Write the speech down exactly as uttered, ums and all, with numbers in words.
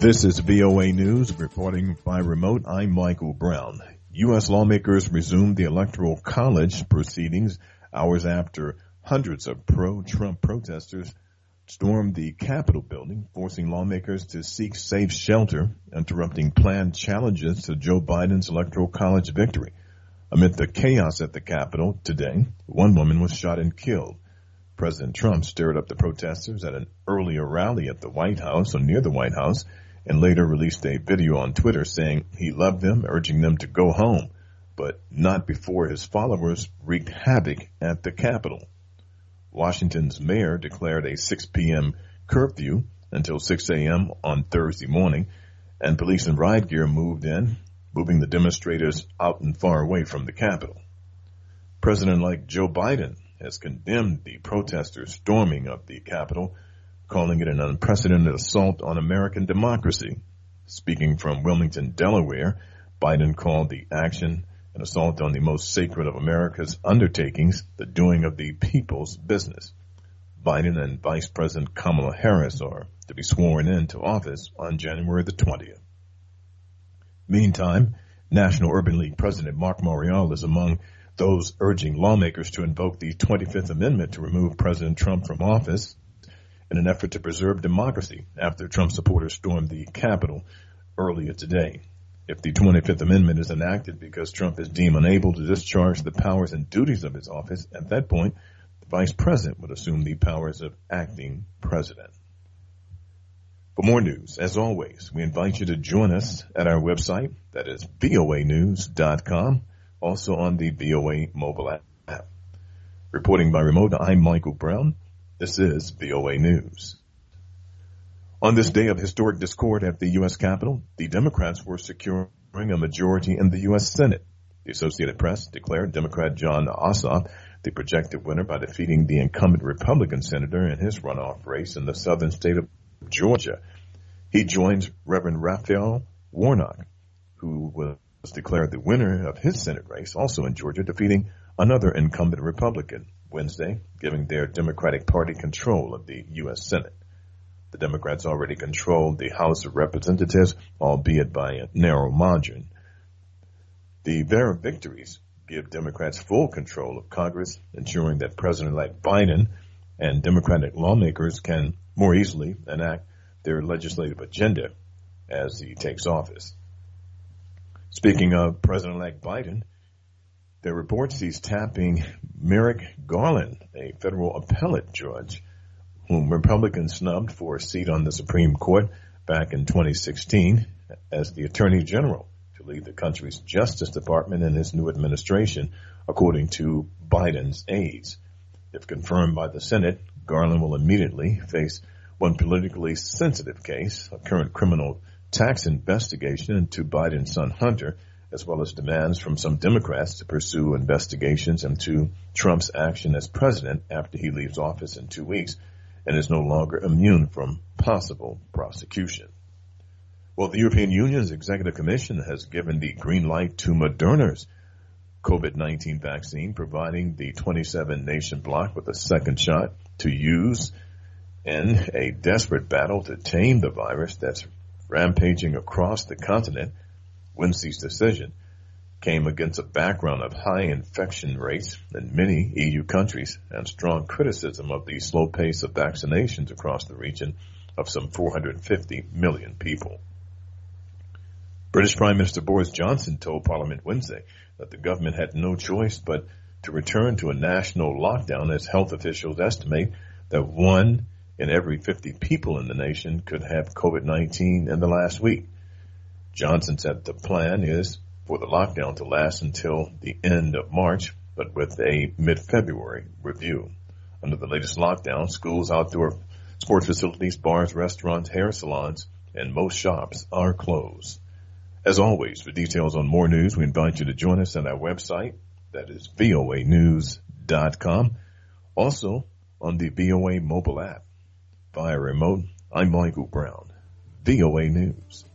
This is V O A News, reporting by remote. I'm Michael Brown. U S lawmakers resumed the Electoral College proceedings hours after hundreds of pro-Trump protesters stormed the Capitol building, forcing lawmakers to seek safe shelter, interrupting planned challenges to Joe Biden's Electoral College victory. Amid the chaos at the Capitol today, one woman was shot and killed. President Trump stirred up the protesters at an earlier rally at the White House or near the White House, and later released a video on Twitter saying he loved them, urging them to go home, but not before his followers wreaked havoc at the Capitol. Washington's mayor declared a six p.m. curfew until six a.m. on Thursday morning, and police and riot gear moved in, moving the demonstrators out and far away from the Capitol. President-elect Joe Biden has condemned the protesters' storming of the Capitol, calling it an unprecedented assault on American democracy. Speaking from Wilmington, Delaware, Biden called the action an assault on the most sacred of America's undertakings, the doing of the people's business. Biden and Vice President Kamala Harris are to be sworn into office on January the twentieth. Meantime, National Urban League President Mark Morial is among those urging lawmakers to invoke the twenty-fifth Amendment to remove President Trump from office in an effort to preserve democracy after Trump supporters stormed the Capitol earlier today. If the twenty-fifth Amendment is enacted because Trump is deemed unable to discharge the powers and duties of his office, at that point, the vice president would assume the powers of acting president. For more news, as always, we invite you to join us at our website, that is V O A news dot com, also on the V O A mobile app. Reporting by remote, I'm Michael Brown. This is V O A News. On this day of historic discord at the U S Capitol, the Democrats were securing a majority in the U S Senate. The Associated Press declared Democrat Jon Ossoff the projected winner by defeating the incumbent Republican senator in his runoff race in the southern state of Georgia. He joins Reverend Raphael Warnock, who was declared the winner of his Senate race, also in Georgia, defeating another incumbent Republican Wednesday, giving their Democratic Party control of the U S Senate. The Democrats already controlled the House of Representatives, albeit by a narrow margin. The very victories give Democrats full control of Congress, ensuring that President-elect Biden and Democratic lawmakers can more easily enact their legislative agenda as he takes office. Speaking of President-elect Biden, there are reports he's tapping Merrick Garland, a federal appellate judge whom Republicans snubbed for a seat on the Supreme Court back in twenty sixteen as the Attorney General to lead the country's Justice Department in his new administration, according to Biden's aides. If confirmed by the Senate, Garland will immediately face one politically sensitive case, a current criminal tax investigation into Biden's son Hunter, as well as demands from some Democrats to pursue investigations into Trump's action as president after he leaves office in two weeks and is no longer immune from possible prosecution. Well, the European Union's Executive Commission has given the green light to Moderna's COVID nineteen vaccine, providing the twenty-seven nation bloc with a second shot to use in a desperate battle to tame the virus that's rampaging across the continent. Wednesday's decision came against a background of high infection rates in many E U countries and strong criticism of the slow pace of vaccinations across the region of some four hundred fifty million people. British Prime Minister Boris Johnson told Parliament Wednesday that the government had no choice but to return to a national lockdown as health officials estimate that one in every fifty people in the nation could have COVID nineteen in the last week. Johnson said the plan is for the lockdown to last until the end of March, but with a mid-February review. Under the latest lockdown, schools, outdoor sports facilities, bars, restaurants, hair salons, and most shops are closed. As always, for details on more news, we invite you to join us at our website, that is V O A news dot com. Also on the V O A mobile app. Via remote, I'm Michael Brown, V O A News.